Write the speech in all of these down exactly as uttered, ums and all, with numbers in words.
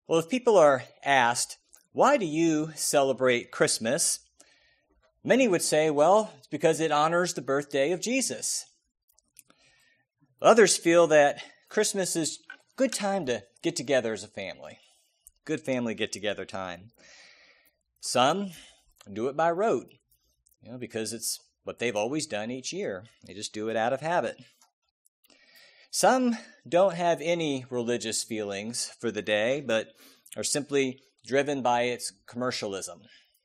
Well, if people are asked, why do you celebrate Christmas? Many would say, well, it's because it honors the birthday of Jesus. Others feel that Christmas is a good time to get together as a family. Good family get-together time. Some do it by rote, you know, because it's what they've always done each year. They just do it out of habit. Some don't have any religious feelings for the day, but are simply driven by its commercialism.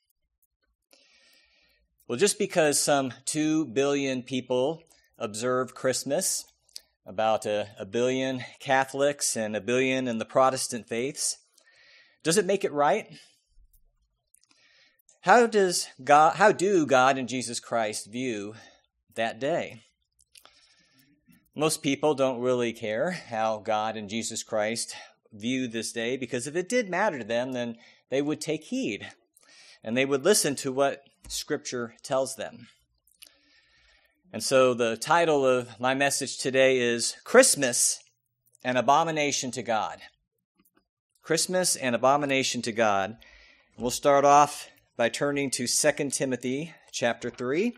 Well, just because some two billion people observe Christmas, about a, a billion Catholics and a billion in the Protestant faiths, does it make it right? How does God, how do God and Jesus Christ view that day? Most people don't really care how God and Jesus Christ view this day, because if it did matter to them, then they would take heed and they would listen to what Scripture tells them. And so the title of my message today is Christmas, an Abomination to God. Christmas, an Abomination to God. We'll start off by turning to Second Timothy chapter three.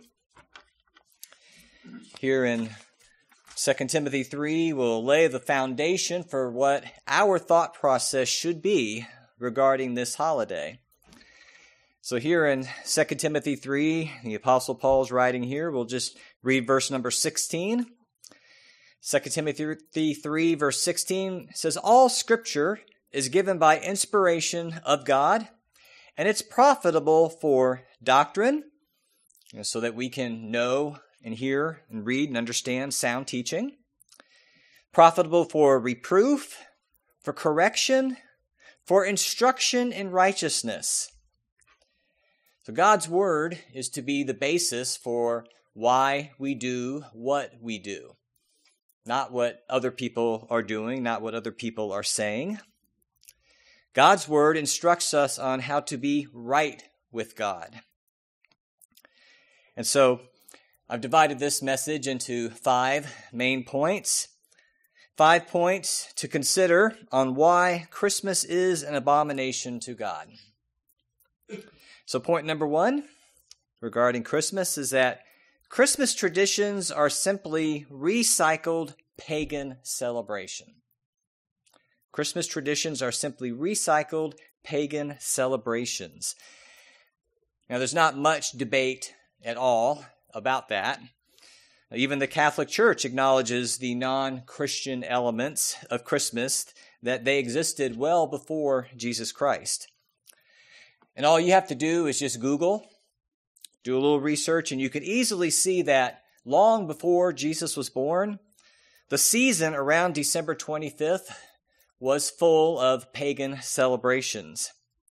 Here in Second Timothy three, we'll lay the foundation for what our thought process should be regarding this holiday. So here in Second Timothy three, the Apostle Paul's writing here. We'll just read verse number sixteen. Second Timothy three, verse sixteen says, all Scripture is given by inspiration of God, and it's profitable for doctrine, you know, so that we can know and hear and read and understand sound teaching. Profitable for reproof, for correction, for instruction in righteousness. So God's Word is to be the basis for why we do what we do. Not what other people are doing, not what other people are saying. God's Word instructs us on how to be right with God. And so I've divided this message into five main points. Five points to consider on why Christmas is an abomination to God. So point number one regarding Christmas is that Christmas traditions are simply recycled pagan celebration. Christmas traditions are simply recycled pagan celebrations. Now, there's not much debate at all about that. Even the Catholic Church acknowledges the non-Christian elements of Christmas, that they existed well before Jesus Christ. And all you have to do is just Google, do a little research, and you can easily see that long before Jesus was born, the season around December twenty-fifth was full of pagan celebrations.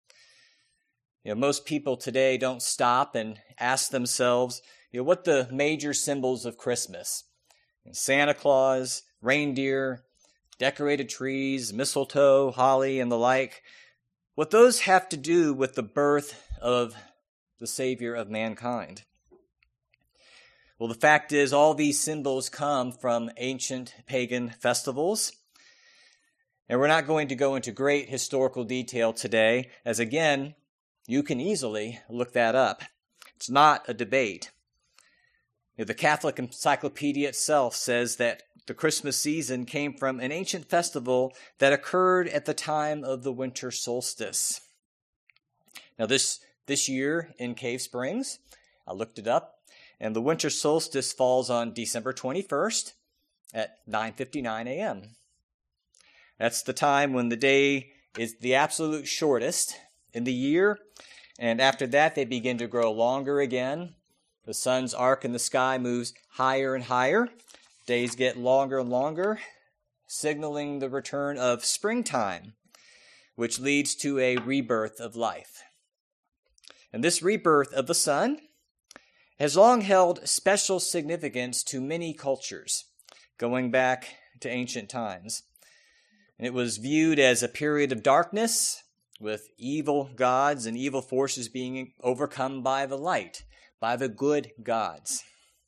You know, most people today don't stop and ask themselves, you know, what the major symbols of Christmas? Santa Claus, reindeer, decorated trees, mistletoe, holly, and the like. What those have to do with the birth of the Savior of mankind. Well, the fact is, all these symbols come from ancient pagan festivals. And we're not going to go into great historical detail today, as again, you can easily look that up. It's not a debate. You know, the Catholic Encyclopedia itself says that the Christmas season came from an ancient festival that occurred at the time of the winter solstice. Now, this, this year in Cave Springs, I looked it up, and the winter solstice falls on December twenty-first at nine fifty-nine a.m. That's the time when the day is the absolute shortest in the year, and after that they begin to grow longer again. The sun's arc in the sky moves higher and higher. Days get longer and longer, signaling the return of springtime, which leads to a rebirth of life. And this rebirth of the sun has long held special significance to many cultures, going back to ancient times. And it was viewed as a period of darkness, with evil gods and evil forces being overcome by the light, by the good gods.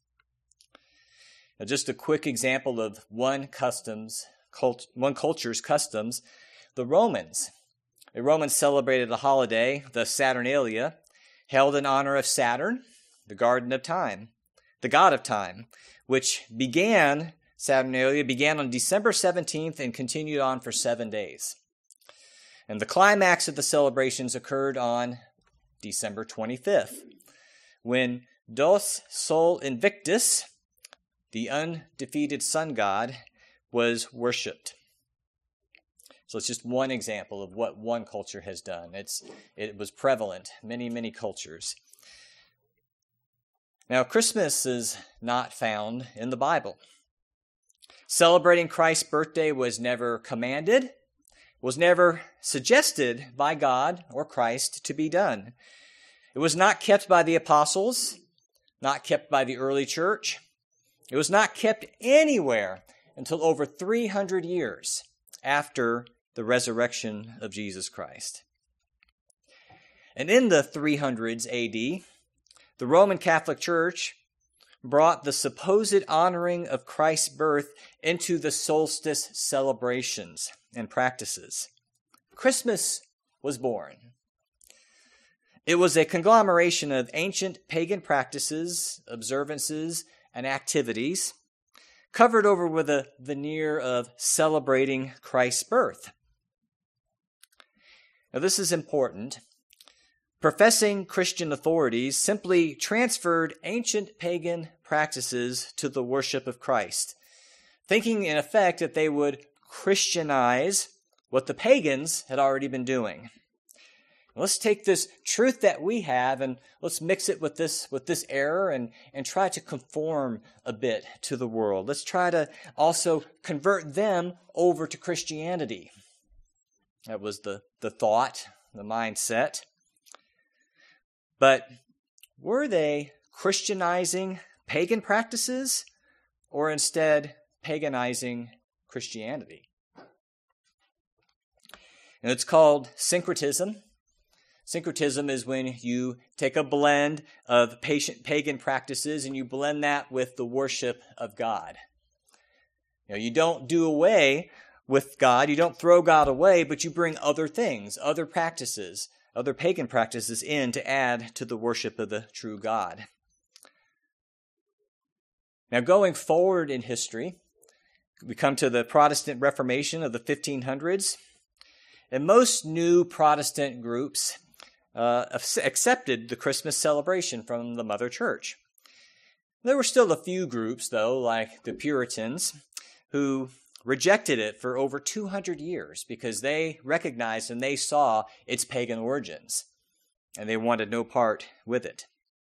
Now, just a quick example of one customs, cult, one culture's customs. The Romans The Romans celebrated a holiday, the Saturnalia, held in honor of Saturn, the garden of time, the god of time, which began, Saturnalia began on December seventeenth and continued on for seven days. And the climax of the celebrations occurred on December twenty-fifth, when Dos Sol Invictus, the undefeated sun god, was worshipped. So it's just one example of what one culture has done. It's it was prevalent in many, many cultures. Now, Christmas is not found in the Bible. Celebrating Christ's birthday was never commanded, was never suggested by God or Christ to be done. It was not kept by the apostles, not kept by the early church. It was not kept anywhere until over three hundred years after the resurrection of Jesus Christ. And in the three hundreds A D, the Roman Catholic Church brought the supposed honoring of Christ's birth into the solstice celebrations and practices. Christmas was born. It was a conglomeration of ancient pagan practices, observances, and activities covered over with a veneer of celebrating Christ's birth. Now, this is important. Professing Christian authorities simply transferred ancient pagan practices to the worship of Christ, thinking in effect that they would Christianize what the pagans had already been doing. Let's take this truth that we have and let's mix it with this with this error and, and try to conform a bit to the world. Let's try to also convert them over to Christianity. That was the, the thought, the mindset. But were they Christianizing pagan practices or instead paganizing Christianity? And it's called syncretism. Syncretism is when you take a blend of pagan practices and you blend that with the worship of God. You know, you don't do away with God, you don't throw God away, but you bring other things, other practices, other pagan practices in to add to the worship of the true God. Now, going forward in history, we come to the Protestant Reformation of the fifteen hundreds, and most new Protestant groups uh, accepted the Christmas celebration from the Mother Church. There were still a few groups, though, like the Puritans, who rejected it for over two hundred years because they recognized and they saw its pagan origins, and they wanted no part with it.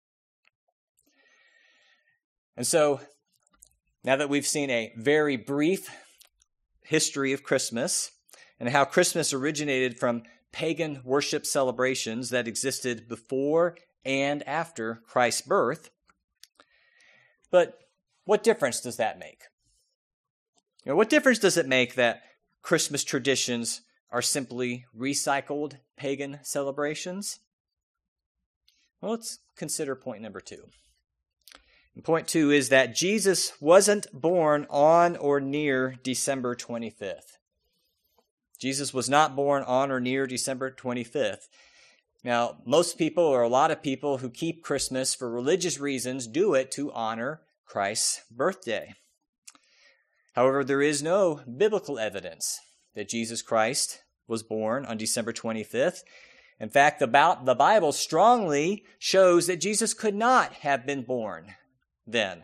And so, now that we've seen a very brief history of Christmas and how Christmas originated from pagan worship celebrations that existed before and after Christ's birth, but what difference does that make? You know, what difference does it make that Christmas traditions are simply recycled pagan celebrations? Well, let's consider point number two. And point two is that Jesus wasn't born on or near December twenty-fifth. Jesus was not born on or near December twenty-fifth. Now, most people, or a lot of people who keep Christmas for religious reasons, do it to honor Christ's birthday. However, there is no biblical evidence that Jesus Christ was born on December twenty-fifth. In fact, the Bible strongly shows that Jesus could not have been born then.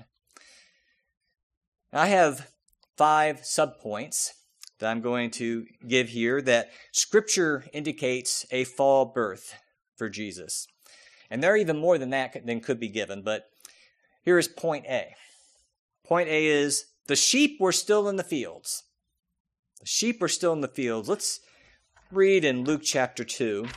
I have five subpoints that I'm going to give here that Scripture indicates a fall birth for Jesus. And there are even more than that than could be given, but here is point A. Point A is the sheep were still in the fields. The sheep were still in the fields. Let's read in Luke chapter two.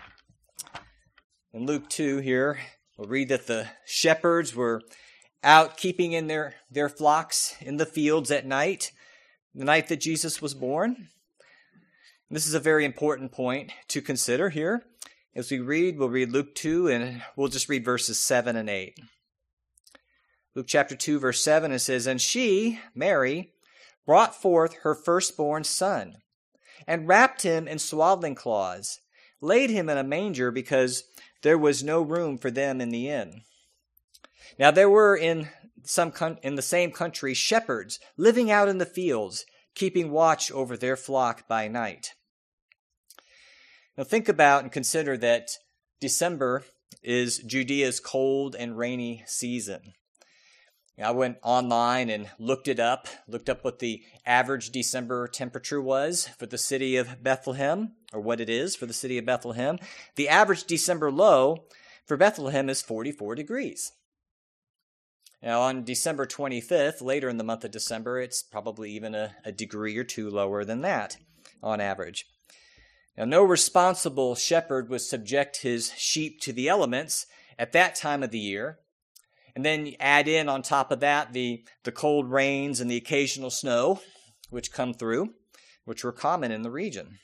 In Luke two here, we'll read that the shepherds were out keeping in their, their flocks in the fields at night, the night that Jesus was born. This is a very important point to consider here. As we read, we'll read Luke two, and we'll just read verses seven and eight. Luke chapter two, verse seven, it says, "And she, Mary, brought forth her firstborn son, and wrapped him in swaddling cloths, laid him in a manger because there was no room for them in the inn. Now there were in some con- in the same country shepherds living out in the fields, keeping watch over their flock by night. Now think about and consider that December is Judea's cold and rainy season. I went online and looked it up, looked up what the average December temperature was for the city of Bethlehem, or what it is for the city of Bethlehem. The average December low for Bethlehem is forty-four degrees. Now on December twenty-fifth, later in the month of December, it's probably even a, a degree or two lower than that on average. Now no responsible shepherd would subject his sheep to the elements at that time of the year. And then add in on top of that the, the cold rains and the occasional snow which come through, which were common in the region.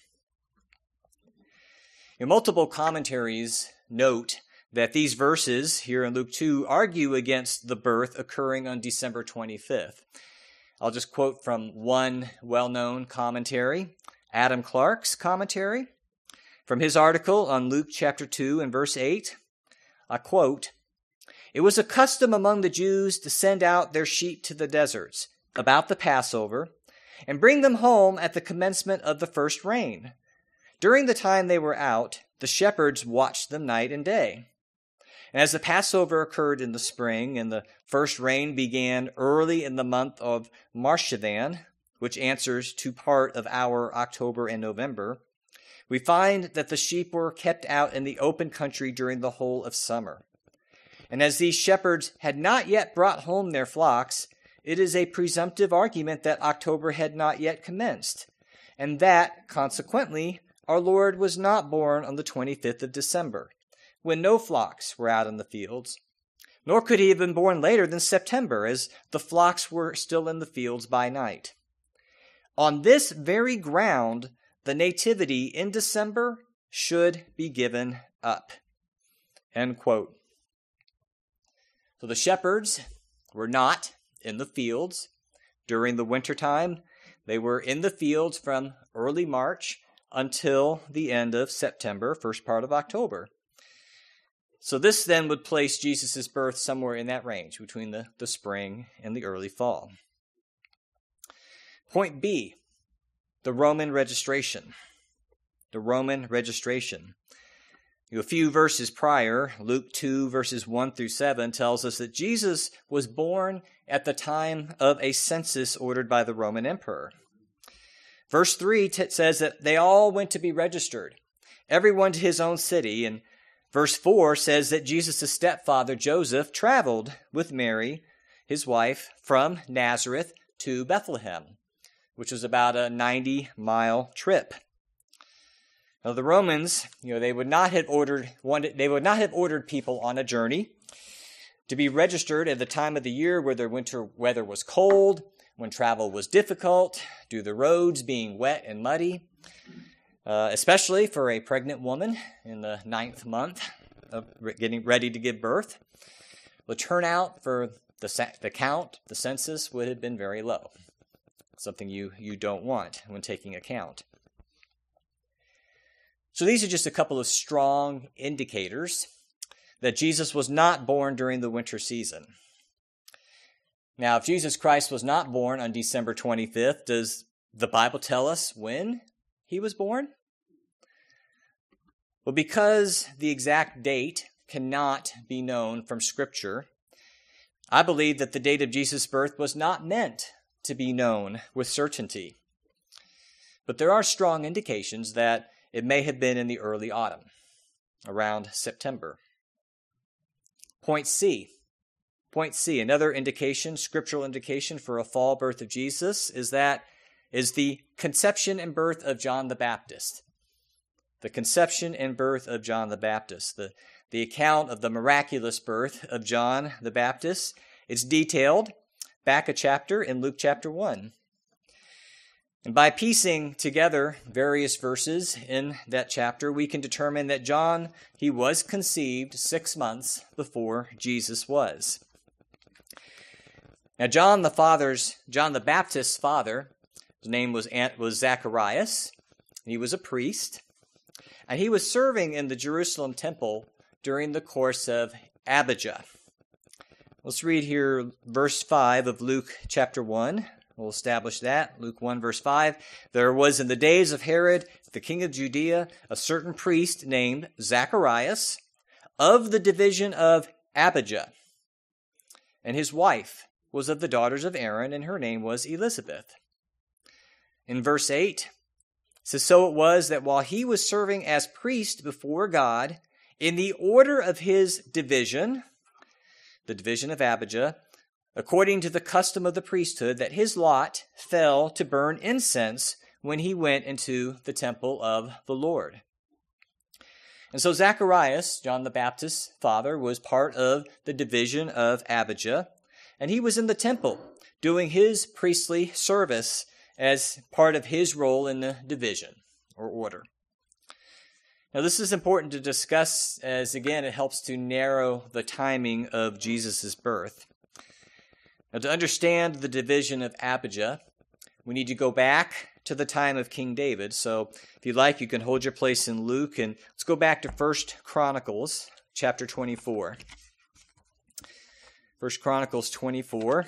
And multiple commentaries note that these verses here in Luke two argue against the birth occurring on December twenty-fifth. I'll just quote from one well-known commentary, Adam Clarke's commentary. From his article on Luke chapter two and verse eight, I quote, "It was a custom among the Jews to send out their sheep to the deserts about the Passover and bring them home at the commencement of the first rain. During the time they were out, the shepherds watched them night and day. And as the Passover occurred in the spring and the first rain began early in the month of Marshavan, which answers to part of our October and November, we find that the sheep were kept out in the open country during the whole of summer. And as these shepherds had not yet brought home their flocks, it is a presumptive argument that October had not yet commenced, and that, consequently, our Lord was not born on the twenty-fifth of December, when no flocks were out in the fields, nor could he have been born later than September, as the flocks were still in the fields by night. On this very ground, the nativity in December should be given up." End quote. So the shepherds were not in the fields during the wintertime. They were in the fields from early March until the end of September, first part of October. So this then would place Jesus' birth somewhere in that range, between the, the spring and the early fall. Point B, the Roman registration. The Roman registration. A few verses prior, Luke two, verses one through seven, tells us that Jesus was born at the time of a census ordered by the Roman emperor. Verse three t- says that they all went to be registered, everyone to his own city. And verse four says that Jesus' stepfather, Joseph, traveled with Mary, his wife, from Nazareth to Bethlehem, which was about a ninety-mile trip. Now the Romans, you know, they would not have ordered one, they would not have ordered people on a journey to be registered at the time of the year where their winter weather was cold, when travel was difficult, due to the roads being wet and muddy, uh, especially for a pregnant woman in the ninth month of getting ready to give birth. The turnout for the the count, the census, would have been very low. Something you, you don't want when taking account. So these are just a couple of strong indicators that Jesus was not born during the winter season. Now, if Jesus Christ was not born on December twenty-fifth, does the Bible tell us when he was born? Well, because the exact date cannot be known from Scripture, I believe that the date of Jesus' birth was not meant to be known with certainty. But there are strong indications that it may have been in the early autumn, around September. Point C. Point C, another indication, scriptural indication for a fall birth of Jesus, is that is the conception and birth of John the Baptist. The conception and birth of John the Baptist. The, the account of the miraculous birth of John the Baptist, it's detailed back a chapter in Luke chapter one. And by piecing together various verses in that chapter, we can determine that John, he was conceived six months before Jesus was. Now, John the father's, John the Baptist's father, his name was was Zacharias. He was a priest. And he was serving in the Jerusalem temple during the course of Abijah. Let's read here verse five of Luke chapter one. We'll establish that. Luke one, verse five. There was in the days of Herod, the king of Judea, a certain priest named Zacharias of the division of Abijah. And his wife was of the daughters of Aaron, and her name was Elizabeth. In verse eight, it says, so it was that while he was serving as priest before God, in the order of his division, the division of Abijah, according to the custom of the priesthood, that his lot fell to burn incense when he went into the temple of the Lord. And so Zacharias, John the Baptist's father, was part of the division of Abijah, and he was in the temple doing his priestly service as part of his role in the division or order. Now, this is important to discuss as, again, it helps to narrow the timing of Jesus' birth. Now, to understand the division of Abijah, we need to go back to the time of King David. So, if you like, you can hold your place in Luke, and let's go back to First Chronicles, chapter twenty-four. First Chronicles twenty-four.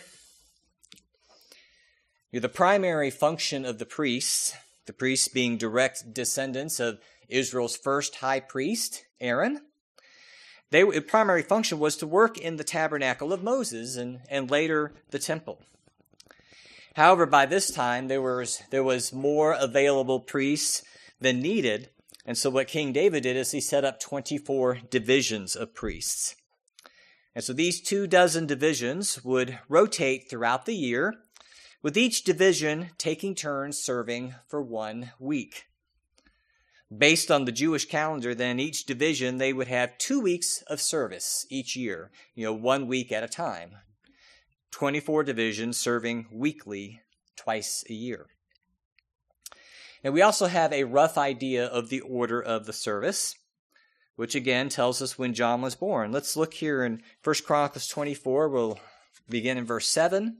The primary function of the priests, the priests being direct descendants of Israel's first high priest, Aaron, they, the primary function was to work in the tabernacle of Moses and, and later the temple. However, by this time, there was, there was more available priests than needed, and so what King David did is he set up twenty-four divisions of priests. And so these two dozen divisions would rotate throughout the year, with each division taking turns serving for one week. Based on the Jewish calendar, then, each division, they would have two weeks of service each year, you know, one week at a time. twenty-four divisions serving weekly twice a year. And we also have a rough idea of the order of the service, which again tells us when John was born. Let's look here in First Chronicles twenty-four. We'll begin in verse seven.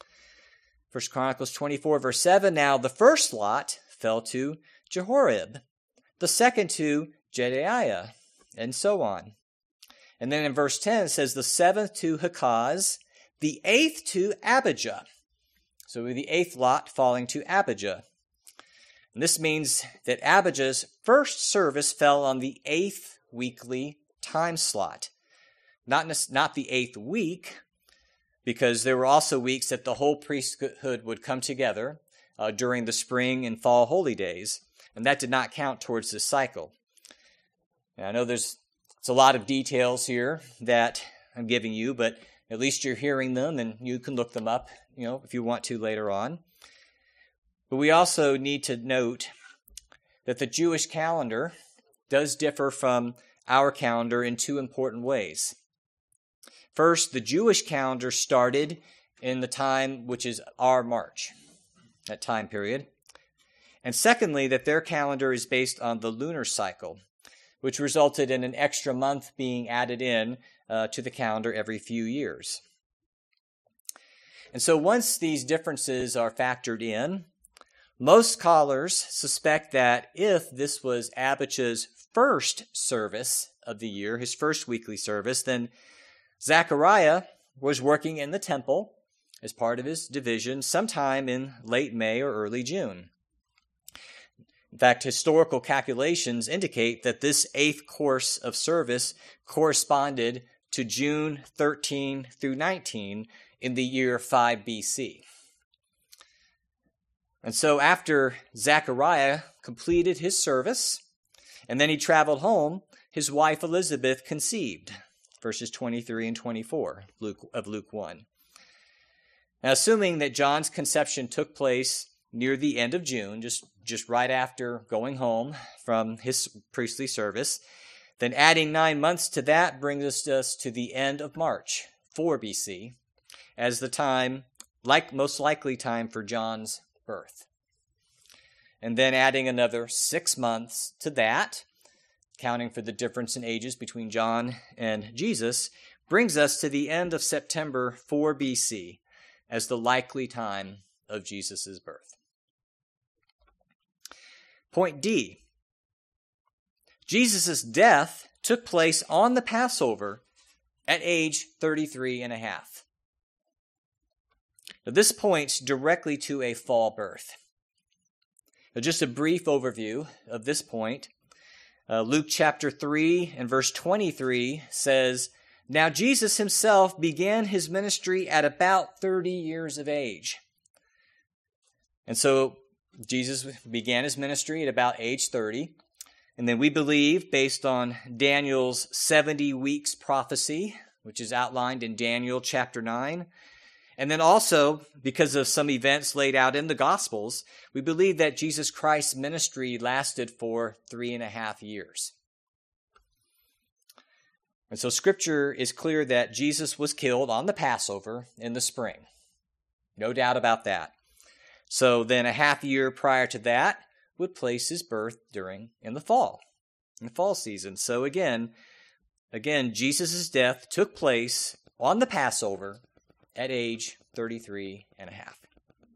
First Chronicles twenty-four, verse seven. Now the first lot fell to Jehoram, the second to Jedaiah, and so on. And then in verse ten, it says the seventh to Hakaz, the eighth to Abijah. So the eighth lot falling to Abijah. And this means that Abijah's first service fell on the eighth weekly time slot. Not, not the eighth week, because there were also weeks that the whole priesthood would come together uh, during the spring and fall holy days, and that did not count towards this cycle. Now, I know there's it's a lot of details here that I'm giving you, but at least you're hearing them, and you can look them up, you know, if you want to later on. But we also need to note that the Jewish calendar does differ from our calendar in two important ways. First, the Jewish calendar started in the time which is our March, that time period. And secondly, that their calendar is based on the lunar cycle, which resulted in an extra month being added in uh, to the calendar every few years. And so once these differences are factored in, most scholars suspect that if this was Abijah's first service of the year, his first weekly service, then Zechariah was working in the temple as part of his division sometime in late May or early June. In fact, historical calculations indicate that this eighth course of service corresponded to June thirteenth through nineteenth in the year five B C. And so after Zechariah completed his service, and then he traveled home, his wife Elizabeth conceived. Verses twenty-three and twenty-four Luke, of Luke one. Now, assuming that John's conception took place near the end of June, just, just right after going home from his priestly service, then adding nine months to that brings us to the end of March, four B C, as the time, like most likely time for John's birth. And then adding another six months to that, counting for the difference in ages between John and Jesus, brings us to the end of September four B C as the likely time of Jesus' birth. Point D. Jesus' death took place on the Passover at age thirty-three and a half. Now, this points directly to a fall birth. Now, just a brief overview of this point. Uh, Luke chapter three and verse twenty-three says, "Now Jesus himself began his ministry at about thirty years of age." And so Jesus began his ministry at about age thirty. And then we believe, based on Daniel's seventy weeks prophecy, which is outlined in Daniel chapter nine, and then also because of some events laid out in the Gospels, we believe that Jesus Christ's ministry lasted for three and a half years. And so Scripture is clear that Jesus was killed on the Passover in the spring. No doubt about that. So then a half year prior to that would place his birth during in the fall, in the fall season. So again, again, Jesus' death took place on the Passover at age thirty-three and a half.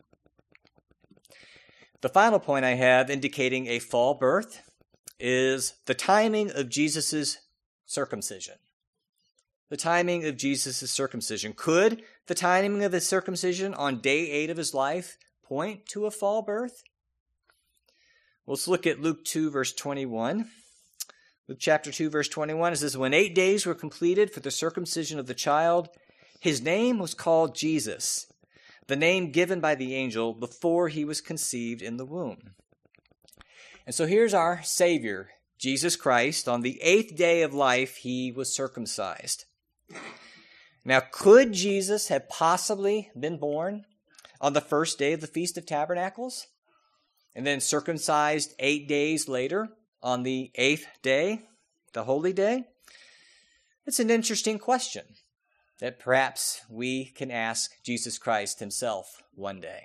The final point I have indicating a fall birth is the timing of Jesus' circumcision. The timing of Jesus' circumcision. Could the timing of his circumcision on day eight of his life point to a fall birth? Well, let's look at Luke two, verse twenty-one. Luke chapter two, verse twenty-one, it says, "When eight days were completed for the circumcision of the child, his name was called Jesus, the name given by the angel before he was conceived in the womb." And so here's our Savior, Jesus Christ. On the eighth day of life, he was circumcised. Now, could Jesus have possibly been born on the first day of the Feast of Tabernacles and then circumcised eight days later on the eighth day, the holy day? It's an interesting question that perhaps we can ask Jesus Christ himself one day.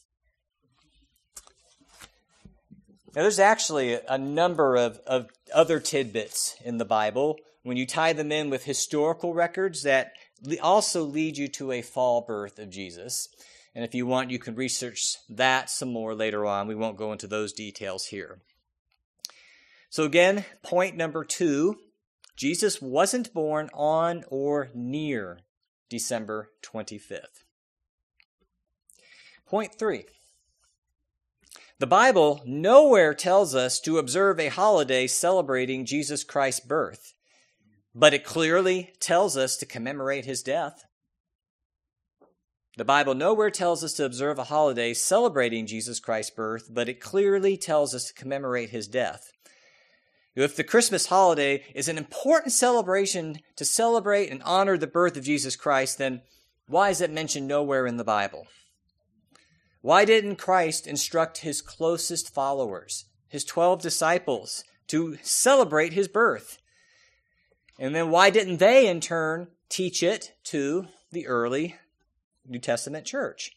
Now, there's actually a number of, of other tidbits in the Bible when you tie them in with historical records that also lead you to a fall birth of Jesus. And if you want, you can research that some more later on. We won't go into those details here. So again, point number two, Jesus wasn't born on or near December twenty-fifth. Point three, the Bible nowhere tells us to observe a holiday celebrating Jesus Christ's birth, but it clearly tells us to commemorate his death. The Bible nowhere tells us to observe a holiday celebrating Jesus Christ's birth, but it clearly tells us to commemorate his death. If the Christmas holiday is an important celebration to celebrate and honor the birth of Jesus Christ, then why is it mentioned nowhere in the Bible? Why didn't Christ instruct his closest followers, his twelve disciples, to celebrate his birth? And then why didn't they, in turn, teach it to the early New Testament church?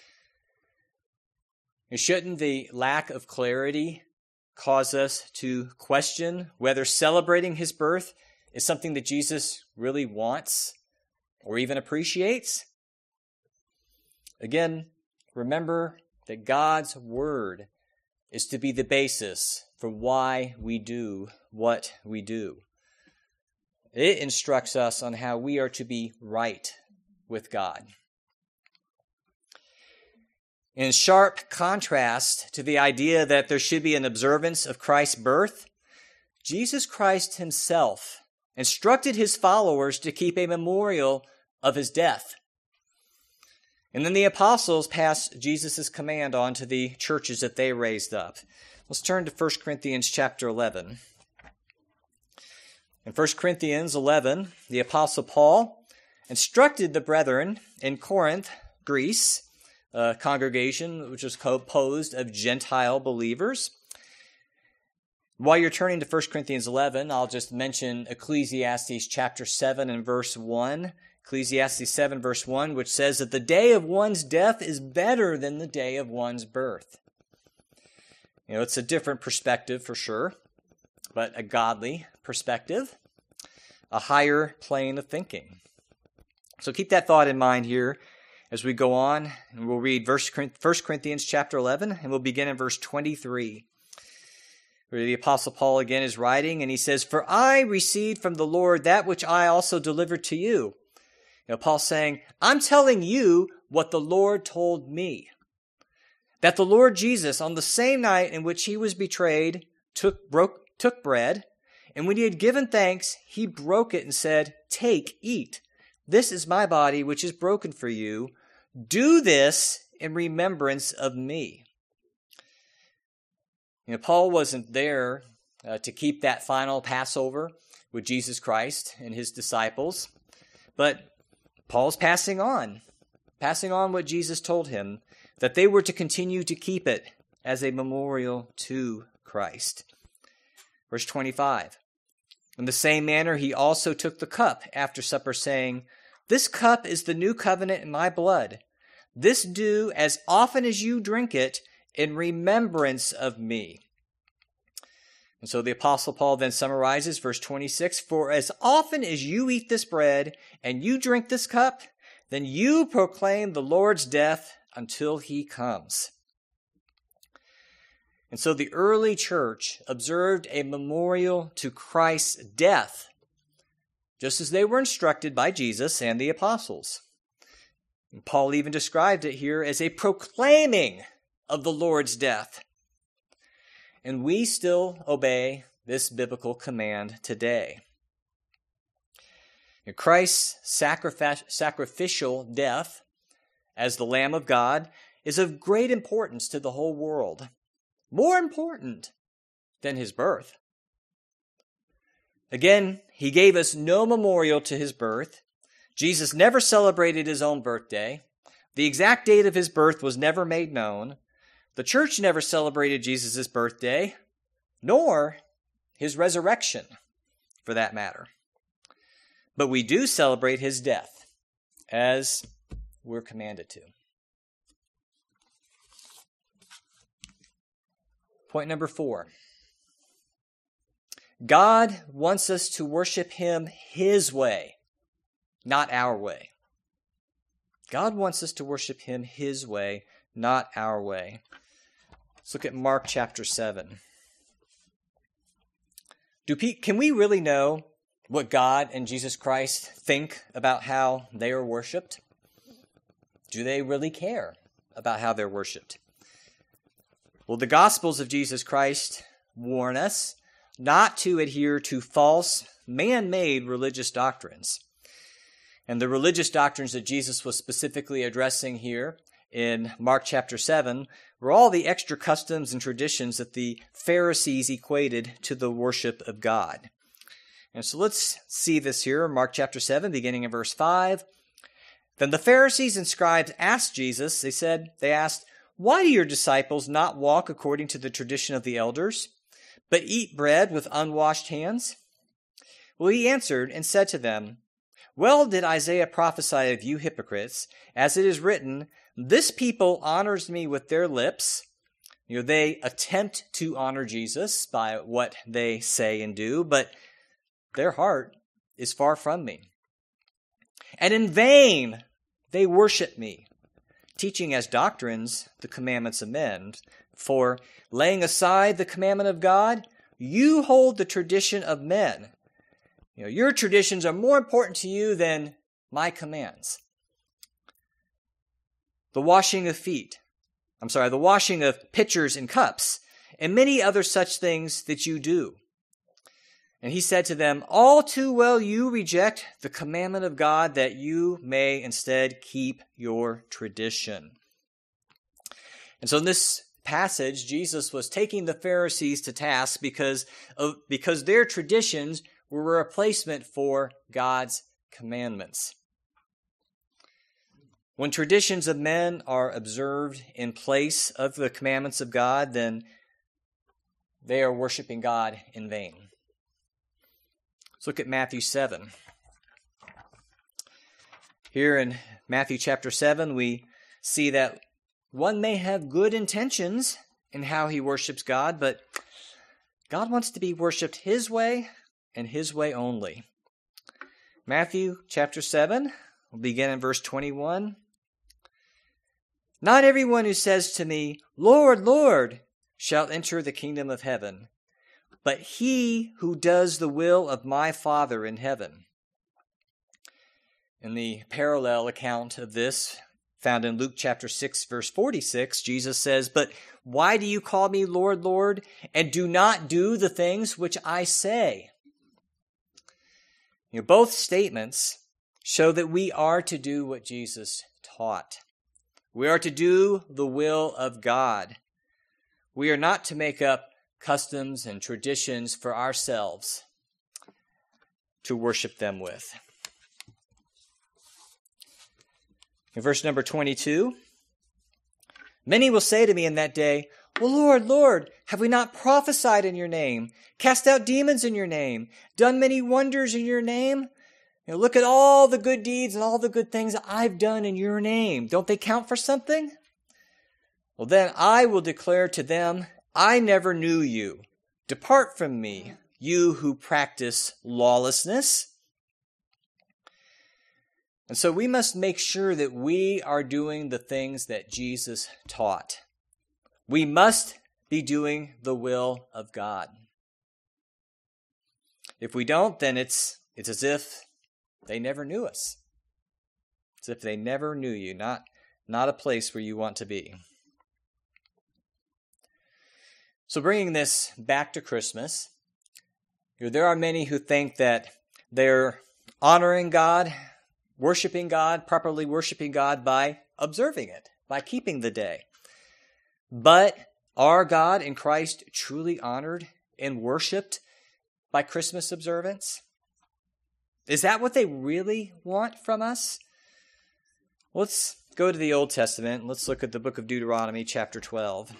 And shouldn't the lack of clarity cause us to question whether celebrating his birth is something that Jesus really wants or even appreciates? Again, remember that God's word is to be the basis for why we do what we do. It instructs us on how we are to be right with God. In sharp contrast to the idea that there should be an observance of Christ's birth, Jesus Christ himself instructed his followers to keep a memorial of his death. And then the apostles passed Jesus' command on to the churches that they raised up. Let's turn to First Corinthians chapter eleven. In First Corinthians eleven, the apostle Paul instructed the brethren in Corinth, Greece, a congregation which was composed of Gentile believers. While you're turning to First Corinthians eleven, I'll just mention Ecclesiastes chapter seven and verse one. Ecclesiastes seven verse one, which says that the day of one's death is better than the day of one's birth. You know, it's a different perspective for sure, but a godly perspective, a higher plane of thinking. So keep that thought in mind here as we go on, and we'll read First Corinthians chapter eleven, and we'll begin in verse twenty-three. where the Apostle Paul again is writing, and he says, "For I received from the Lord that which I also delivered to you." You know, Paul's saying, I'm telling you what the Lord told me. That the Lord Jesus, on the same night in which he was betrayed, took, broke, took bread, and when he had given thanks, he broke it and said, "Take, eat. This is my body, which is broken for you. Do this in remembrance of me." You know, Paul wasn't there uh, to keep that final Passover with Jesus Christ and his disciples, but Paul's passing on, passing on what Jesus told him, that they were to continue to keep it as a memorial to Christ. Verse twenty-five, "In the same manner he also took the cup after supper, saying, 'This cup is the new covenant in my blood. This do as often as you drink it in remembrance of me.'" And so the Apostle Paul then summarizes verse twenty-six, "For as often as you eat this bread and you drink this cup, then you proclaim the Lord's death until he comes." And so the early church observed a memorial to Christ's death, just as they were instructed by Jesus and the apostles. And Paul even described it here as a proclaiming of the Lord's death. And we still obey this biblical command today. And Christ's sacrific- sacrificial death as the Lamb of God is of great importance to the whole world, more important than his birth. Again, he gave us no memorial to his birth. Jesus never celebrated his own birthday. The exact date of his birth was never made known. The church never celebrated Jesus' birthday, nor his resurrection, for that matter. But we do celebrate his death, as we're commanded to. Point number four. God wants us to worship him his way, not our way. God wants us to worship him his way, not our way. Let's look at Mark chapter seven. Do pe- can we really know what God and Jesus Christ think about how they are worshipped? Do they really care about how they're worshipped? Well, the Gospels of Jesus Christ warn us not to adhere to false, man-made religious doctrines. And the religious doctrines that Jesus was specifically addressing here in Mark chapter seven were all the extra customs and traditions that the Pharisees equated to the worship of God. And so let's see this here, Mark chapter seven, beginning in verse five. "Then the Pharisees and scribes asked Jesus, they said, they asked, 'Why do your disciples not walk according to the tradition of the elders, but eat bread with unwashed hands?' Well, he answered and said to them, 'Well did Isaiah prophesy of you hypocrites, as it is written, this people honors me with their lips.'" You know, they attempt to honor Jesus by what they say and do, but their heart is far from me. "And in vain they worship me, teaching as doctrines the commandments of men. For laying aside the commandment of God, you hold the tradition of men. You know, your traditions are more important to you than my commands. The washing of feet, I'm sorry, the washing of pitchers and cups, and many other such things that you do." And he said to them, "All too well you reject the commandment of God, that you may instead keep your tradition." And so in this passage, Jesus was taking the Pharisees to task because of, because their traditions were a replacement for God's commandments. When traditions of men are observed in place of the commandments of God, then they are worshiping God in vain. Let's look at Matthew seven. Here in Matthew chapter seven, we see that one may have good intentions in how he worships God, but God wants to be worshipped his way and his way only. Matthew chapter seven, we'll begin in verse twenty-one. "Not everyone who says to me, 'Lord, Lord,' shall enter the kingdom of heaven, but he who does the will of my Father in heaven. In the parallel account of this, found in Luke chapter six, verse forty-six, Jesus says, "But why do you call me Lord, Lord, and do not do the things which I say?" You know, both statements show that we are to do what Jesus taught. We are to do the will of God. We are not to make up customs and traditions for ourselves to worship them with. In verse number twenty-two, "Many will say to me in that day, 'Well, Lord, Lord, have we not prophesied in your name, cast out demons in your name, done many wonders in your name? You know, look at all the good deeds and all the good things I've done in your name. Don't they count for something?' Well, then I will declare to them, 'I never knew you. Depart from me, you who practice lawlessness.'" And so we must make sure that we are doing the things that Jesus taught. We must be doing the will of God. If we don't, then it's it's as if they never knew us. It's as if they never knew you, not, not a place where you want to be. So bringing this back to Christmas, you know, there are many who think that they're honoring God, worshiping God, properly worshiping God by observing it, by keeping the day. But are God and Christ truly honored and worshiped by Christmas observance? Is that what they really want from us? Let's go to the Old Testament and let's look at the book of Deuteronomy, chapter twelve.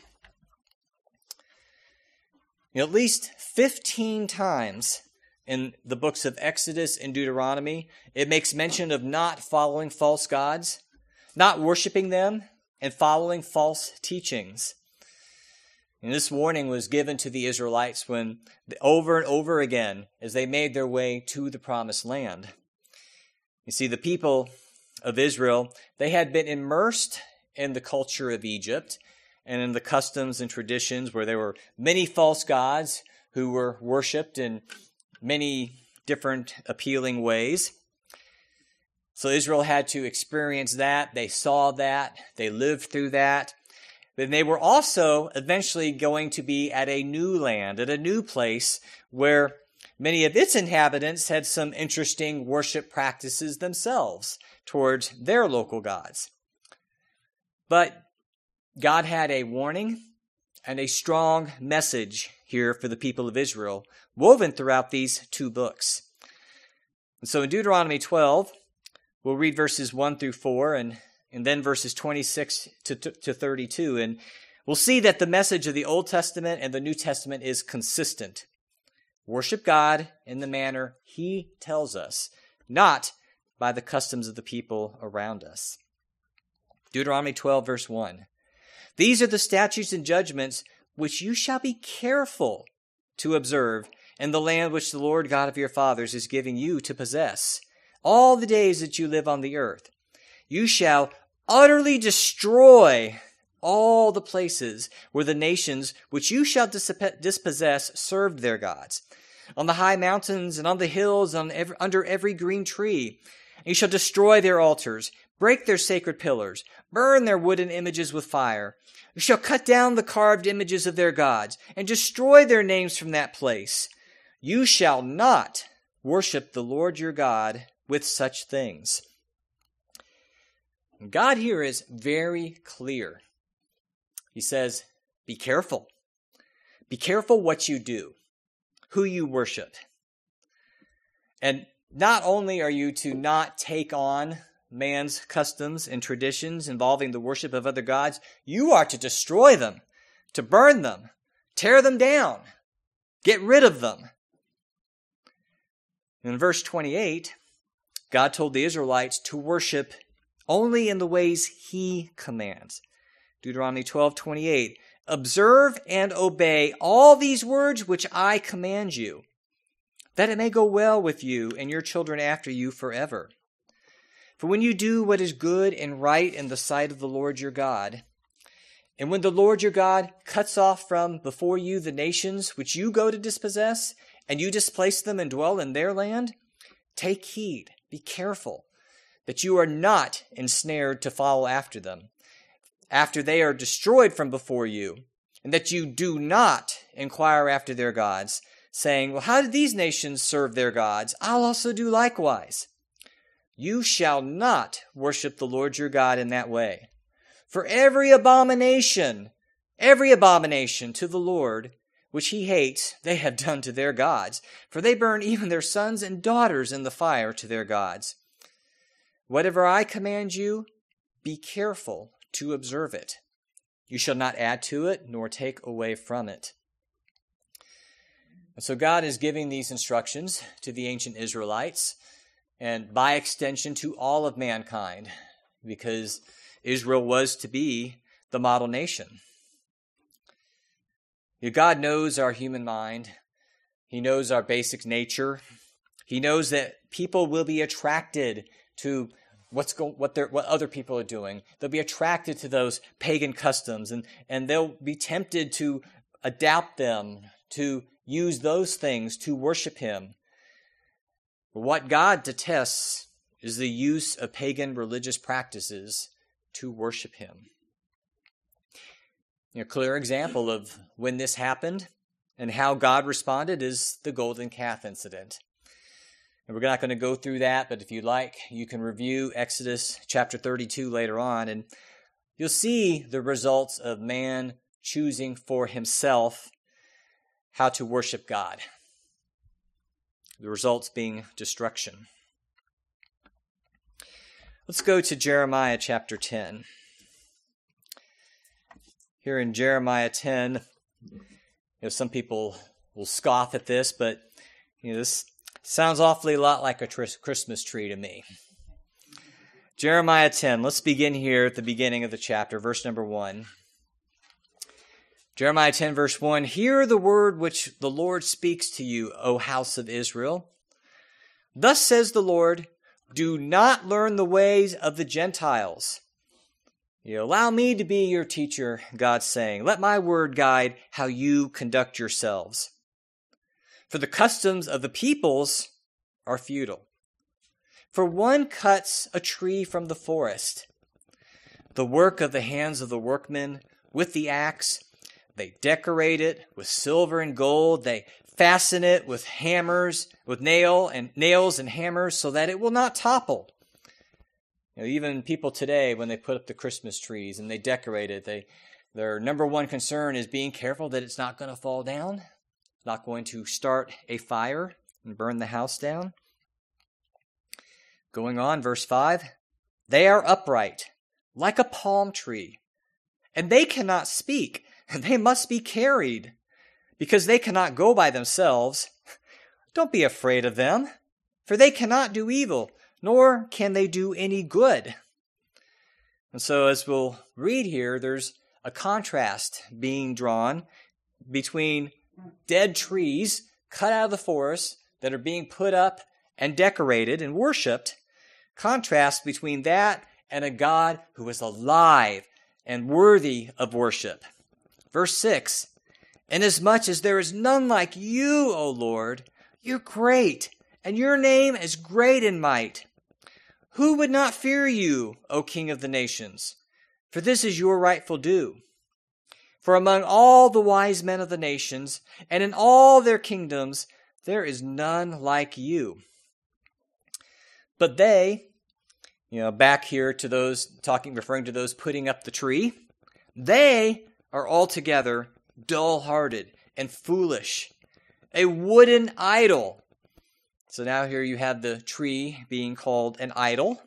You know, at least fifteen times in the books of Exodus and Deuteronomy, it makes mention of not following false gods, not worshiping them, and following false teachings. And this warning was given to the Israelites when over and over again as they made their way to the promised land. You see, the people of Israel, they had been immersed in the culture of Egypt and in the customs and traditions where there were many false gods who were worshipped in many different appealing ways. So Israel had to experience that. They saw that. They lived through that. But they were also eventually going to be at a new land, at a new place where many of its inhabitants had some interesting worship practices themselves towards their local gods. But God had a warning and a strong message here for the people of Israel, woven throughout these two books. And so in Deuteronomy twelve, we'll read verses one through four and, and then verses twenty-six to, to, to thirty-two. And we'll see that the message of the Old Testament and the New Testament is consistent. Worship God in the manner He tells us, not by the customs of the people around us. Deuteronomy twelve, verse one. "These are the statutes and judgments which you shall be careful to observe in the land which the Lord God of your fathers is giving you to possess, all the days that you live on the earth. You shall utterly destroy all the places where the nations which you shall dispossess served their gods, on the high mountains and on the hills, on every, under every green tree. And you shall destroy their altars, break their sacred pillars, burn their wooden images with fire. You shall cut down the carved images of their gods, and destroy their names from that place. You shall not worship the Lord your God with such things." God here is very clear. He says, be careful. Be careful what you do, who you worship. And not only are you to not take on man's customs and traditions involving the worship of other gods, you are to destroy them, to burn them, tear them down, get rid of them. In verse twenty-eight, God told the Israelites to worship only in the ways He commands. Deuteronomy twelve twenty-eight, "Observe and obey all these words which I command you, that it may go well with you and your children after you forever. For when you do what is good and right in the sight of the Lord your God, And when the Lord your God cuts off from before you the nations which you go to dispossess, and you displace them and dwell in their land, take heed, be careful, that you are not ensnared to follow after them, after they are destroyed from before you, and that you do not inquire after their gods, saying, well, how did these nations serve their gods? I'll also do likewise. You shall not worship the Lord your God in that way. For every abomination, every abomination to the Lord, which he hates, they have done to their gods. For they burn even their sons and daughters in the fire to their gods. Whatever I command you, be careful to observe it. You shall not add to it, nor take away from it. And so God is giving these instructions to the ancient Israelites, and by extension to all of mankind, because Israel was to be the model nation. God knows our human mind. He knows our basic nature. He knows that people will be attracted to what's go, what they're, what other people are doing. They'll be attracted to those pagan customs, and, and they'll be tempted to adapt them, to use those things to worship him. But what God detests is the use of pagan religious practices to worship him. A clear example of when this happened and how God responded is the golden calf incident. And we're not going to go through that, but if you like, you can review Exodus chapter thirty-two later on, and you'll see the results of man choosing for himself how to worship God. The results being destruction. Let's go to Jeremiah chapter ten. Here in Jeremiah ten, you know, some people will scoff at this, but you know, this sounds awfully a lot like a tr- Christmas tree to me. Jeremiah ten, let's begin here at the beginning of the chapter, verse number one. Jeremiah ten, verse one, hear the word which the Lord speaks to you, O house of Israel. Thus says the Lord, do not learn the ways of the Gentiles. You know, allow me to be your teacher, God's saying. Let my word guide how you conduct yourselves. For the customs of the peoples are futile. For one cuts a tree from the forest. The work of the hands of the workmen with the axe, they decorate it with silver and gold. They fasten it with hammers, with nail and nails and hammers, so that it will not topple. You know, even people today, when they put up the Christmas trees and they decorate it, they their number one concern is being careful that it's not going to fall down, not going to start a fire and burn the house down. Going on, verse five, they are upright, like a palm tree, and they cannot speak, and they must be carried, because they cannot go by themselves. Don't be afraid of them, for they cannot do evil, nor can they do any good. And so as we'll read here, there's a contrast being drawn between dead trees cut out of the forest that are being put up and decorated and worshipped. Contrast between that and a God who is alive and worthy of worship. Verse six, inasmuch as there is none like you, O Lord, you're great, and your name is great in might. Who would not fear you, O King of the nations? For this is your rightful due. For among all the wise men of the nations, and in all their kingdoms, there is none like you. But they, you know, back here to those talking, referring to those putting up the tree, they are altogether dull-hearted and foolish, a wooden idol. So now here you have the tree being called an idol.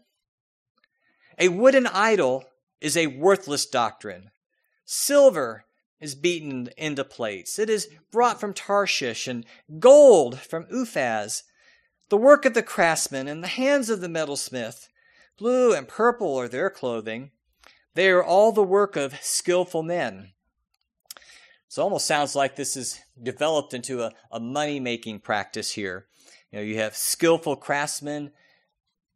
A wooden idol is a worthless doctrine. Silver is beaten into plates. It is brought from Tarshish, and gold from Uphaz. The work of the craftsman and the hands of the metalsmith. Blue and purple are their clothing. They are all the work of skillful men. So it almost sounds like this is developed into a, a money-making practice here. You know, you have skillful craftsmen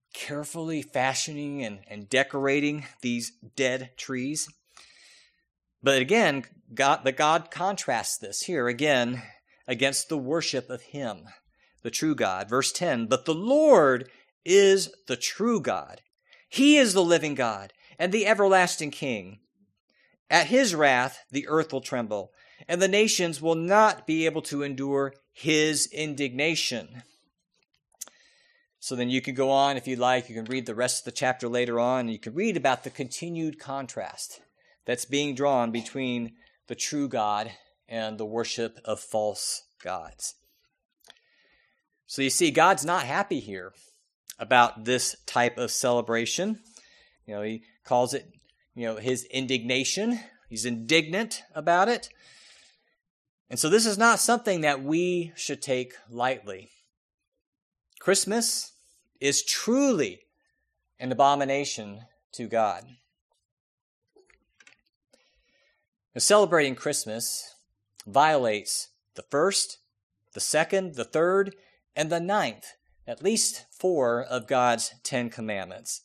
carefully fashioning and, and decorating these dead trees. But again, God, but God contrasts this here again against the worship of him, the true God. Verse ten, but the Lord is the true God. He is the living God and the everlasting King. At his wrath, the earth will tremble, and the nations will not be able to endure his indignation. So then you can go on, if you like, you can read the rest of the chapter later on, and you can read about the continued contrast that's being drawn between the true God and the worship of false gods. So you see, God's not happy here about this type of celebration. You know, he calls it, you know, his indignation. He's indignant about it. And so this is not something that we should take lightly. Christmas is truly an abomination to God. Now, celebrating Christmas violates the first, the second, the third, and the ninth, at least four of God's Ten Commandments.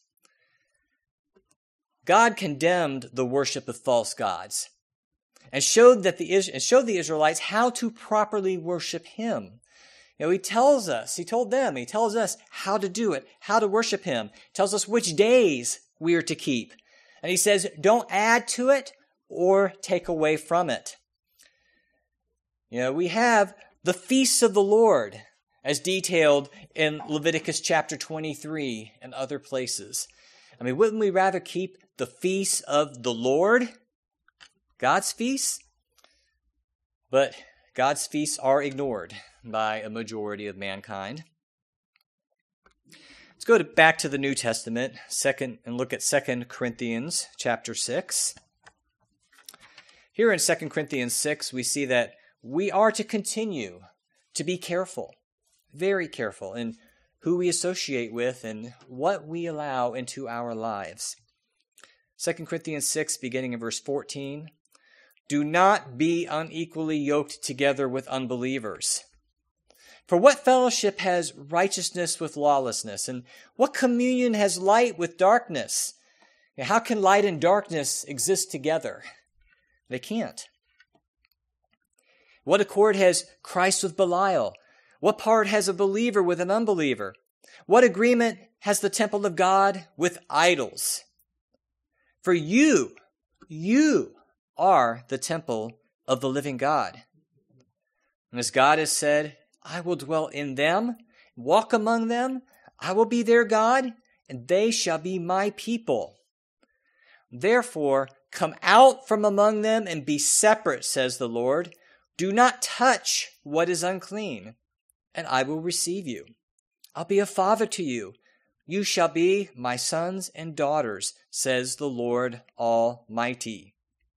God condemned the worship of false gods and showed that the and showed the Israelites how to properly worship him. You know, he tells us, he told them, he tells us how to do it, how to worship him. He tells us which days we are to keep. And he says, don't add to it or take away from it. You know, we have the feasts of the Lord as detailed in Leviticus chapter twenty-three and other places. I mean, wouldn't we rather keep the feasts of the Lord, God's feasts? But God's feasts are ignored by a majority of mankind. Let's go to, back to the New Testament, second, and look at Second Corinthians chapter six. Here in Second Corinthians six, we see that we are to continue to be careful, very careful, in who we associate with and what we allow into our lives. Second Corinthians six, beginning in verse fourteen, do not be unequally yoked together with unbelievers. For what fellowship has righteousness with lawlessness? And what communion has light with darkness? How can light and darkness exist together? They can't. What accord has Christ with Belial? What part has a believer with an unbeliever? What agreement has the temple of God with idols? For you, you are the temple of the living God. And as God has said, I will dwell in them, walk among them, I will be their God, and they shall be my people. Therefore, come out from among them and be separate, says the Lord. Do not touch what is unclean, and I will receive you. I'll be a father to you. You shall be my sons and daughters, says the Lord Almighty.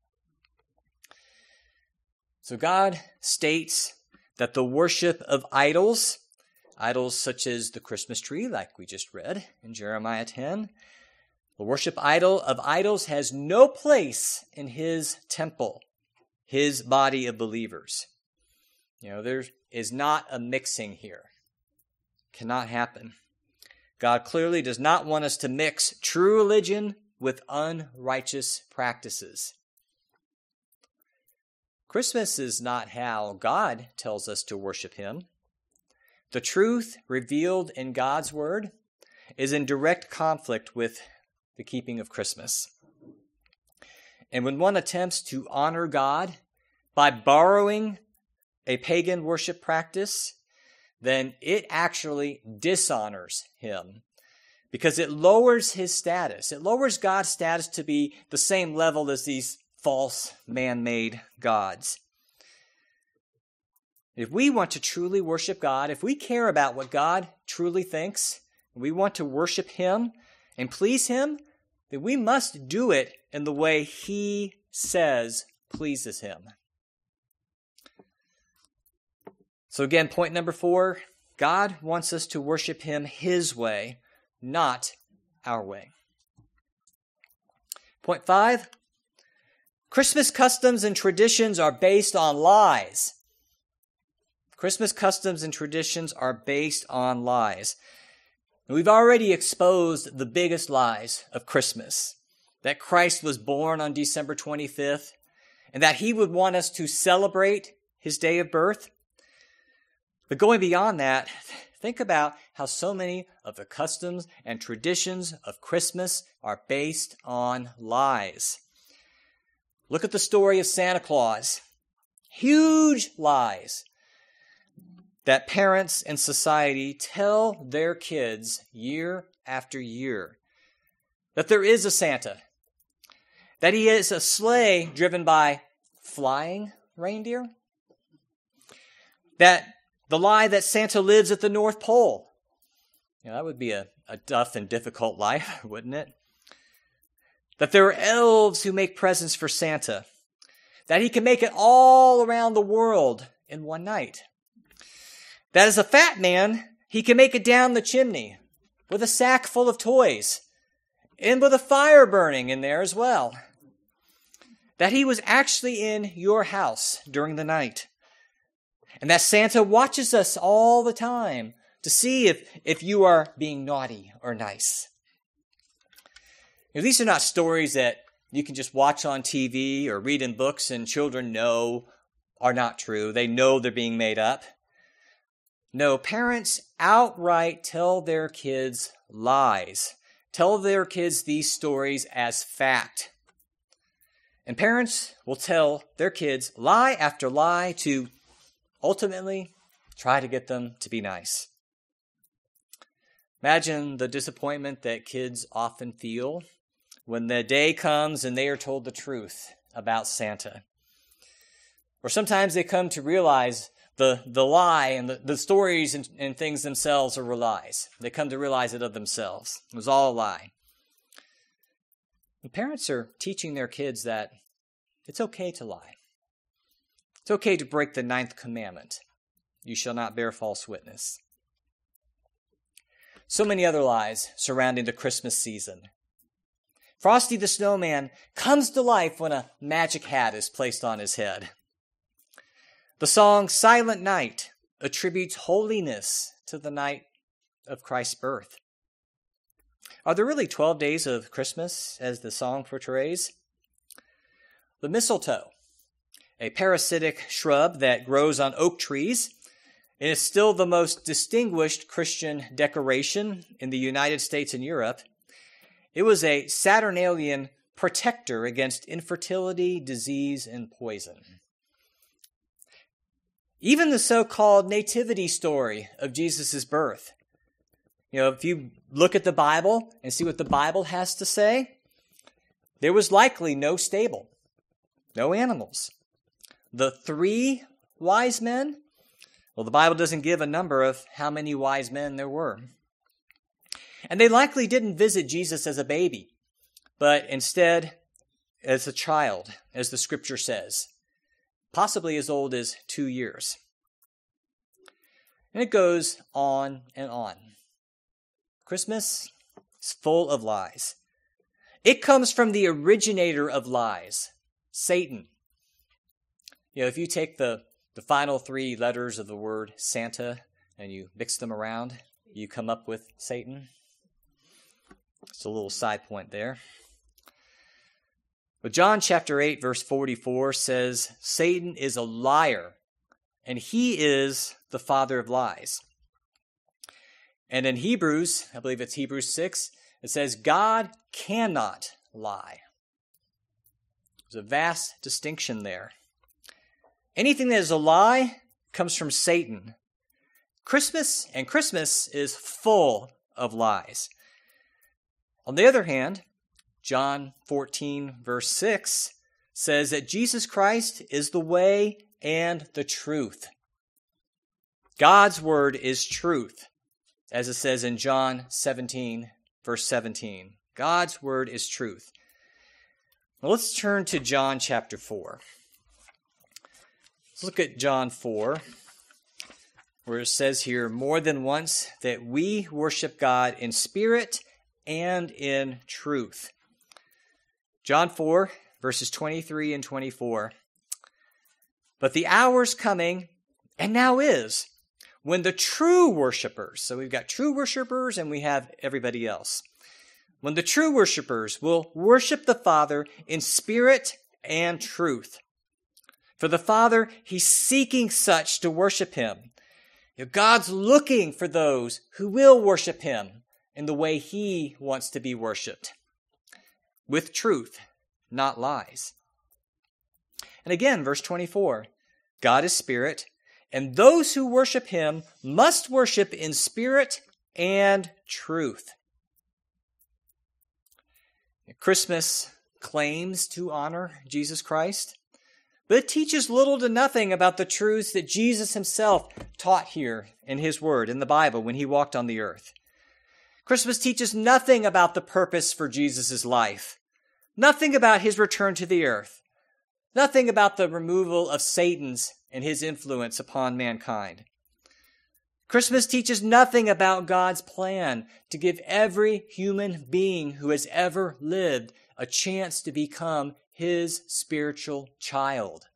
So God states that the worship of idols, idols such as the Christmas tree, like we just read in Jeremiah ten, the worship idol of idols has no place in his temple, his body of believers. You know, there is not a mixing here. Cannot happen. God clearly does not want us to mix true religion with unrighteous practices. Christmas is not how God tells us to worship him. The truth revealed in God's word is in direct conflict with the keeping of Christmas. And when one attempts to honor God by borrowing a pagan worship practice, then it actually dishonors him because it lowers his status. It lowers God's status to be the same level as these false man-made gods. If we want to truly worship God, if we care about what God truly thinks, and we want to worship him and please him, then we must do it in the way he says pleases him. So again, point number four, God wants us to worship him his way, not our way. Point five, Christmas customs and traditions are based on lies. Christmas customs and traditions are based on lies. We've already exposed the biggest lies of Christmas. That Christ was born on December twenty-fifth, and that he would want us to celebrate his day of birth. But going beyond that, think about how so many of the customs and traditions of Christmas are based on lies. Look at the story of Santa Claus. Huge lies that parents and society tell their kids year after year. That there is a Santa. That he is a sleigh driven by flying reindeer. That the lie that Santa lives at the North Pole. You know, that would be a, a tough and difficult life, wouldn't it? That there are elves who make presents for Santa. That he can make it all around the world in one night. That as a fat man, he can make it down the chimney with a sack full of toys and with a fire burning in there as well. That he was actually in your house during the night. And that Santa watches us all the time to see if, if you are being naughty or nice. You know, these are not stories that you can just watch on T V or read in books and children know are not true. They know they're being made up. No, parents outright tell their kids lies. Tell their kids these stories as fact. And parents will tell their kids lie after lie to ultimately try to get them to be nice. Imagine the disappointment that kids often feel when the day comes and they are told the truth about Santa. Or sometimes they come to realize the, the lie and the, the stories and, and things themselves are lies. They come to realize it of themselves. It was all a lie. And parents are teaching their kids that it's okay to lie. It's okay to break the ninth commandment. You shall not bear false witness. So many other lies surrounding the Christmas season. Frosty the Snowman comes to life when a magic hat is placed on his head. The song Silent Night attributes holiness to the night of Christ's birth. Are there really twelve days of Christmas, as the song portrays? The mistletoe, a parasitic shrub that grows on oak trees, and is still the most distinguished Christian decoration in the United States and Europe. It was a Saturnalian protector against infertility, disease, and poison. Even the so-called nativity story of Jesus' birth. You know, if you look at the Bible and see what the Bible has to say, there was likely no stable, no animals. The three wise men, well, the Bible doesn't give a number of how many wise men there were. And they likely didn't visit Jesus as a baby, but instead as a child, as the scripture says, possibly as old as two years. And it goes on and on. Christmas is full of lies. It comes from the originator of lies, Satan. You know, if you take the, the final three letters of the word Santa and you mix them around, you come up with Satan. It's a little side point there. But John chapter eight, verse forty-four says, Satan is a liar, and he is the father of lies. And in Hebrews, I believe it's Hebrews six, it says, God cannot lie. There's a vast distinction there. Anything that is a lie comes from Satan. Christmas, and Christmas is full of lies. On the other hand, John fourteen, verse six, says that Jesus Christ is the way and the truth. God's word is truth, as it says in John seventeen, verse seventeen. God's word is truth. Well, let's turn to John chapter four. Let's look at John four, where it says here more than once that we worship God in spirit and in truth. John four, verses twenty-three and twenty-four. But the hour's coming, and now is, when the true worshipers, so we've got true worshipers and we have everybody else, when the true worshipers will worship the Father in spirit and truth. For the Father, he's seeking such to worship him. You know, God's looking for those who will worship him in the way he wants to be worshiped, with truth, not lies. And again, verse twenty-four, God is spirit, and those who worship him must worship in spirit and truth. Christmas claims to honor Jesus Christ, but it teaches little to nothing about the truths that Jesus himself taught here in his word, in the Bible, when he walked on the earth. Christmas teaches nothing about the purpose for Jesus' life, nothing about his return to the earth, nothing about the removal of Satan's and his influence upon mankind. Christmas teaches nothing about God's plan to give every human being who has ever lived a chance to become his spiritual child.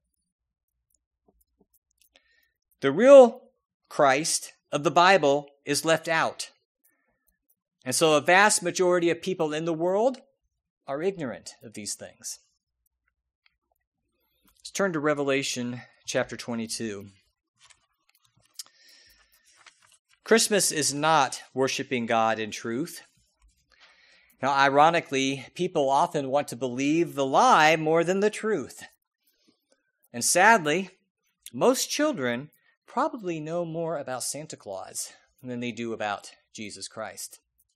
The real Christ of the Bible is left out. And so a vast majority of people in the world are ignorant of these things. Let's turn to Revelation chapter twenty-two. Christmas is not worshiping God in truth. Now, ironically, people often want to believe the lie more than the truth. And sadly, most children probably know more about Santa Claus than they do about Jesus Christ.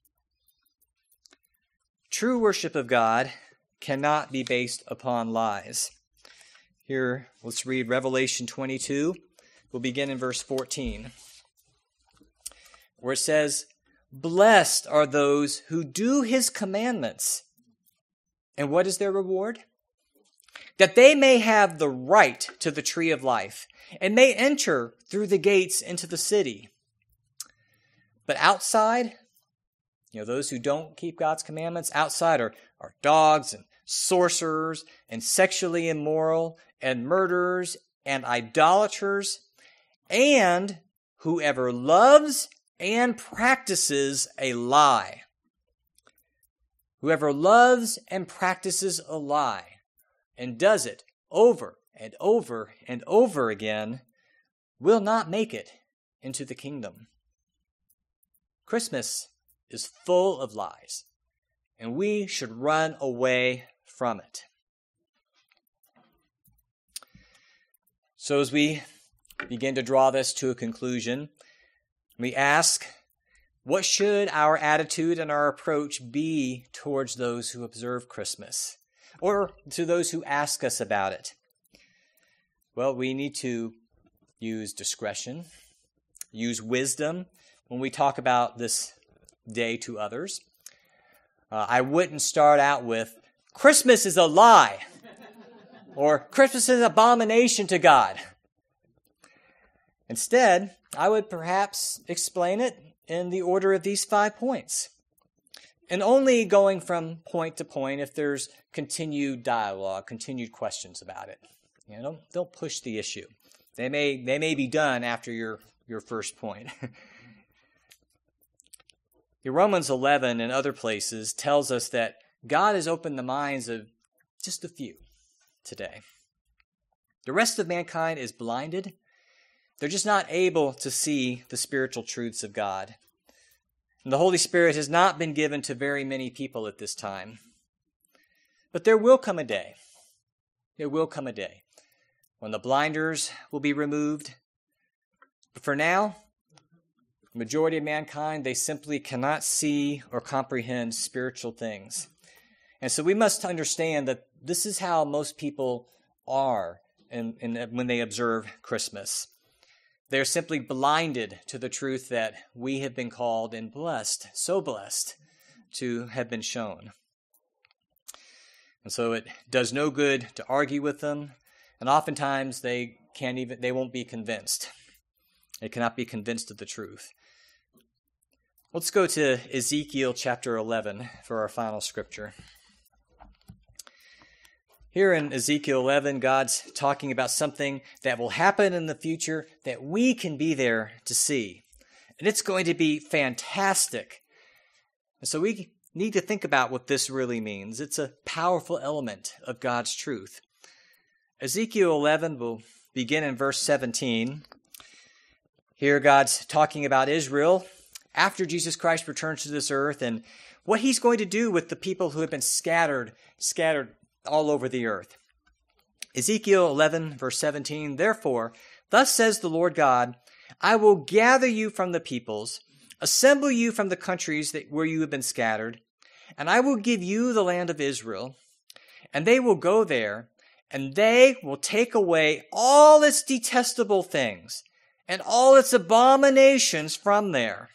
True worship of God cannot be based upon lies. Here, let's read Revelation twenty-two. We'll begin in verse fourteen, where it says, "Blessed are those who do his commandments." And what is their reward? That they may have the right to the tree of life and may enter through the gates into the city. But outside, you know, those who don't keep God's commandments, outside are, are dogs and sorcerers and sexually immoral and murderers and idolaters and whoever loves and practices a lie. Whoever loves and practices a lie and does it over and over and over again will not make it into the kingdom. Christmas is full of lies, and we should run away from it. So as we begin to draw this to a conclusion, we ask, what should our attitude and our approach be towards those who observe Christmas, or to those who ask us about it? Well, we need to use discretion, use wisdom when we talk about this day to others. Uh, I wouldn't start out with, Christmas is a lie, or Christmas is an abomination to God. Instead, I would perhaps explain it in the order of these five points, and only going from point to point if there's continued dialogue, continued questions about it. You know, don't, don't push the issue. They may they may be done after your, your first point. Romans eleven and other places tells us that God has opened the minds of just a few today. The rest of mankind is blinded. They're just not able to see the spiritual truths of God. And the Holy Spirit has not been given to very many people at this time. But there will come a day. There will come a day when the blinders will be removed. But for now, the majority of mankind, they simply cannot see or comprehend spiritual things. And so we must understand that this is how most people are in, in, when they observe Christmas. They're simply blinded to the truth that we have been called and blessed, so blessed, to have been shown. And so it does no good to argue with them, and oftentimes they can't even they won't be convinced. They cannot be convinced of the truth. Let's go to Ezekiel chapter eleven for our final scripture. Here in Ezekiel eleven, God's talking about something that will happen in the future that we can be there to see. And it's going to be fantastic. And so we need to think about what this really means. It's a powerful element of God's truth. Ezekiel eleven will begin in verse seventeen. Here God's talking about Israel after Jesus Christ returns to this earth and what he's going to do with the people who have been scattered, scattered all over the earth. Ezekiel eleven, verse seventeen, "Therefore, thus says the Lord God, I will gather you from the peoples, assemble you from the countries that, where you have been scattered, and I will give you the land of Israel, and they will go there, and they will take away all its detestable things and all its abominations from there.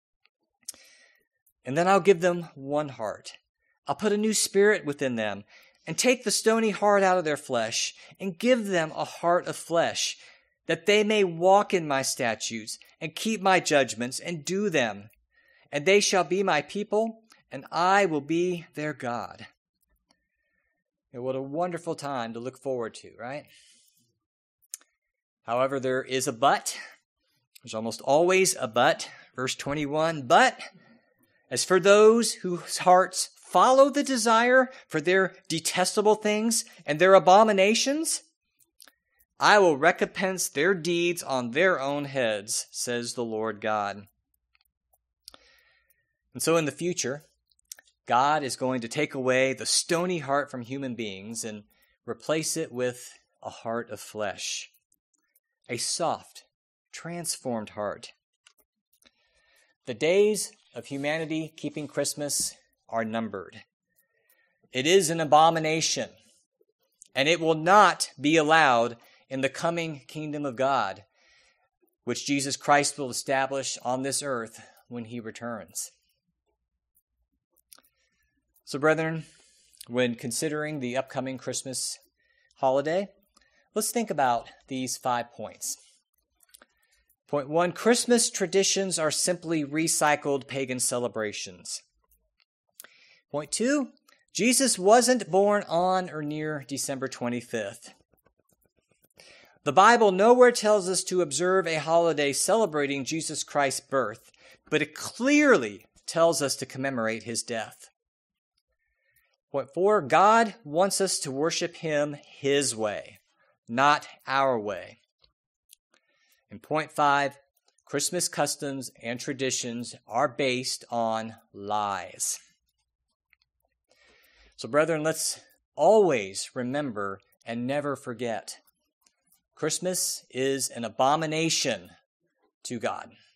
And then I'll give them one heart. I'll put a new spirit within them and take the stony heart out of their flesh and give them a heart of flesh, that they may walk in my statutes and keep my judgments and do them. And they shall be my people, and I will be their God." And what a wonderful time to look forward to, right? However, there is a but. There's almost always a but. Verse twenty-one, "But as for those whose hearts follow the desire for their detestable things and their abominations, I will recompense their deeds on their own heads, says the Lord God." And so in the future, God is going to take away the stony heart from human beings and replace it with a heart of flesh, a soft, transformed heart. The days of humanity keeping Christmas are numbered. It is an abomination, and it will not be allowed in the coming kingdom of God, which Jesus Christ will establish on this earth when he returns. So, brethren, when considering the upcoming Christmas holiday, let's think about these five points. Point one, Christmas traditions are simply recycled pagan celebrations. Point two, Jesus wasn't born on or near December twenty-fifth. The Bible nowhere tells us to observe a holiday celebrating Jesus Christ's birth, but it clearly tells us to commemorate his death. Point four, God wants us to worship him his way, not our way. And point five, Christmas customs and traditions are based on lies. So, brethren, let's always remember and never forget, Christmas is an abomination to God.